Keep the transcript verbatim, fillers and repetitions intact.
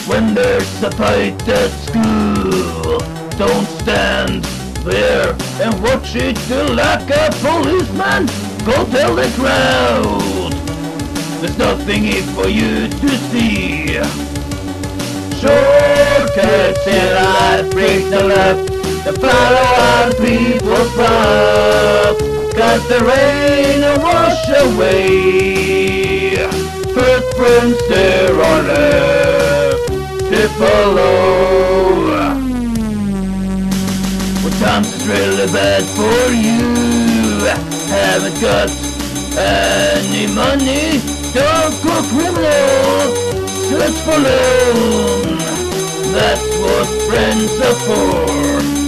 when there's a fight at school. Don't stand there and watch it like a policeman. Go tell the crowd there's nothing here for you to see. Shortcuts in life break the left, the follow on people's path. Cause the rain will wash away footprints there are left to follow. When times is really bad for you, haven't got any money, don't go criminal, search for loan. That's what friends are for.